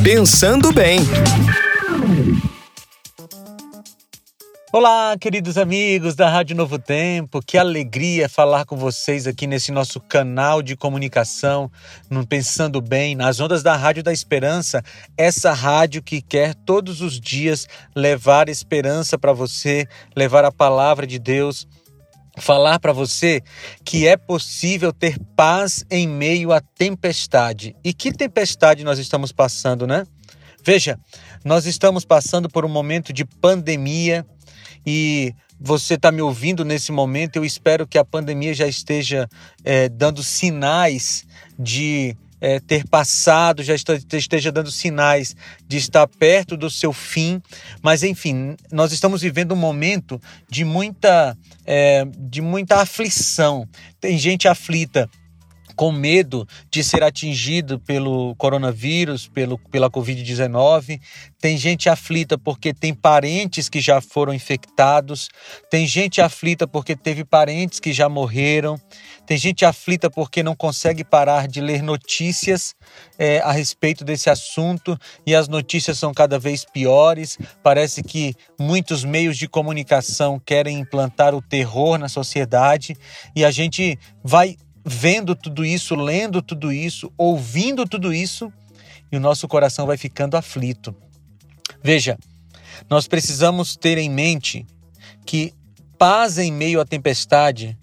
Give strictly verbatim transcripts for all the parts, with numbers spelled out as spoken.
Pensando Bem. Olá, queridos amigos da Rádio Novo Tempo, que alegria falar com vocês aqui nesse nosso canal de comunicação, no Pensando Bem, nas ondas da Rádio da Esperança, essa rádio que quer todos os dias levar esperança para você, levar a palavra de Deus, falar para você que é possível ter paz em meio à tempestade. E que tempestade nós estamos passando, né? Veja, nós estamos passando por um momento de pandemia e você está me ouvindo nesse momento. Eu espero que a pandemia já esteja é, dando sinais de é, ter passado, já esteja dando sinais de estar perto do seu fim. Mas, enfim, nós estamos vivendo um momento de muita, é, de muita aflição. Tem gente aflita com medo de ser atingido pelo coronavírus, pelo, pela covid dezenove. Tem gente aflita porque tem parentes que já foram infectados. Tem gente aflita porque teve parentes que já morreram. Tem gente aflita porque não consegue parar de ler notícias é, a respeito desse assunto, e as notícias são cada vez piores. Parece que muitos meios de comunicação querem implantar o terror na sociedade, e a gente vai vendo tudo isso, lendo tudo isso, ouvindo tudo isso, e o nosso coração vai ficando aflito. Veja, nós precisamos ter em mente que paz em meio à tempestade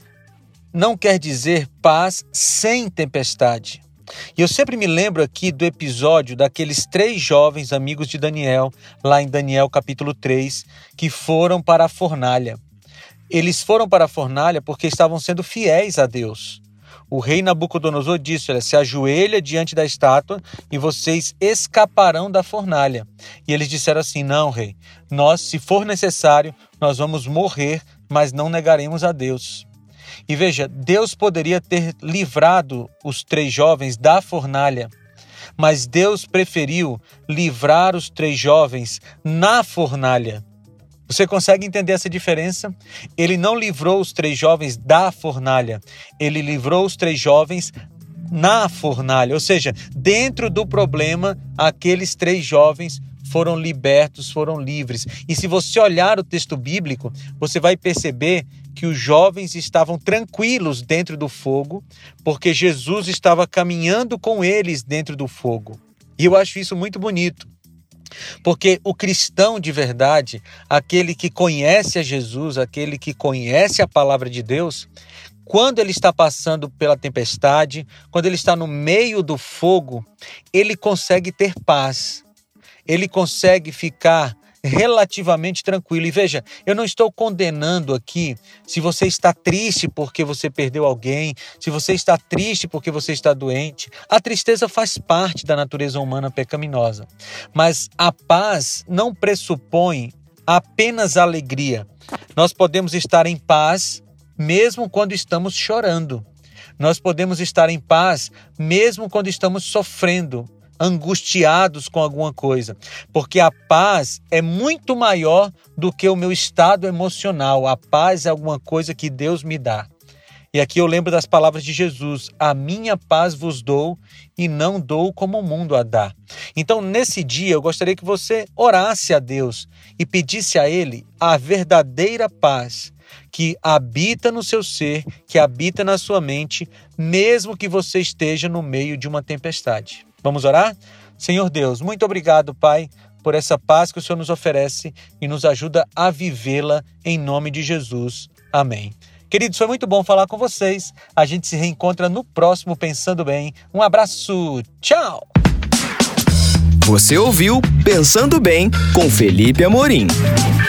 não quer dizer paz sem tempestade. E eu sempre me lembro aqui do episódio daqueles três jovens amigos de Daniel, lá em Daniel capítulo três, que foram para a fornalha. Eles foram para a fornalha porque estavam sendo fiéis a Deus. O rei Nabucodonosor disse: olha, se ajoelha diante da estátua e vocês escaparão da fornalha. E eles disseram assim: não, rei, nós, se for necessário, nós vamos morrer, mas não negaremos a Deus. E veja, Deus poderia ter livrado os três jovens da fornalha, mas Deus preferiu livrar os três jovens na fornalha. Você consegue entender essa diferença? Ele não livrou os três jovens da fornalha, ele livrou os três jovens na fornalha. Ou seja, dentro do problema, aqueles três jovens foram libertos, foram livres. E se você olhar o texto bíblico, você vai perceber que os jovens estavam tranquilos dentro do fogo, porque Jesus estava caminhando com eles dentro do fogo. E eu acho isso muito bonito. Porque o cristão de verdade, aquele que conhece a Jesus, aquele que conhece a palavra de Deus, quando ele está passando pela tempestade, quando ele está no meio do fogo, ele consegue ter paz, ele consegue ficar relativamente tranquilo. E veja, eu não estou condenando aqui se você está triste porque você perdeu alguém, se você está triste porque você está doente. A tristeza faz parte da natureza humana pecaminosa. Mas a paz não pressupõe apenas alegria. Nós podemos estar em paz mesmo quando estamos chorando. Nós podemos estar em paz mesmo quando estamos sofrendo, angustiados com alguma coisa, porque a paz é muito maior do que o meu estado emocional. A paz é alguma coisa que Deus me dá. E aqui eu lembro das palavras de Jesus: a minha paz vos dou e não dou como o mundo a dá. Então, nesse dia, eu gostaria que você orasse a Deus e pedisse a Ele a verdadeira paz que habita no seu ser, que habita na sua mente, mesmo que você esteja no meio de uma tempestade. Vamos orar? Senhor Deus, muito obrigado, Pai, por essa paz que o Senhor nos oferece e nos ajuda a vivê-la em nome de Jesus. Amém. Queridos, foi muito bom falar com vocês. A gente se reencontra no próximo Pensando Bem. Um abraço. Tchau! Você ouviu Pensando Bem com Felipe Amorim.